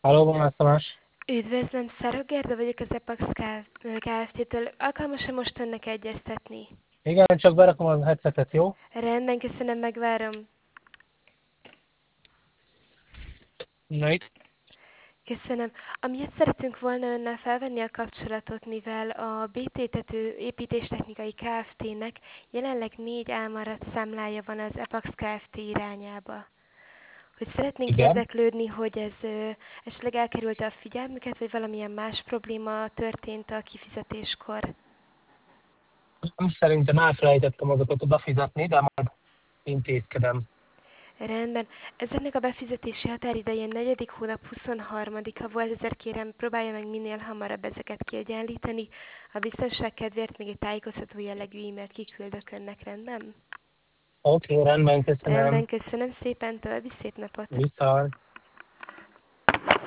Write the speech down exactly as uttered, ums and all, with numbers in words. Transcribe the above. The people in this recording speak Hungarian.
Halló, Balázs Tamás. Üdvözlöm, Szárok Gerda vagyok az Epax Kft-től. Alkalmas-e most önnek egyeztetni? Igen, csak berakom a headsetet, jó? Rendben, köszönöm, megvárom. Na itt. Köszönöm. Amiatt szeretünk volna önnel felvenni a kapcsolatot, mivel a bé té Tető Építéstechnikai Kft-nek jelenleg négy elmaradt számlája van az Epax Kft irányába. Hogy szeretnénk Igen. érdeklődni, hogy ez ö, esetleg elkerülte a figyelmüket, vagy valamilyen más probléma történt a kifizetéskor. Nem, szerintem elfelejtettem azokat befizetni, de majd intézkedem. Rendben. Ezeknek a befizetési határideje negyedik hónap huszonharmadika volt, ezért kérem, próbálja meg minél hamarabb ezeket kiegyenlíteni. A biztonság kedvéért még egy tájékoztató jellegű e-mailt kiküldök önnek, rendben? Oké, rendben, köszönöm. Rendben, köszönöm szépen, további szép napot! Viszont.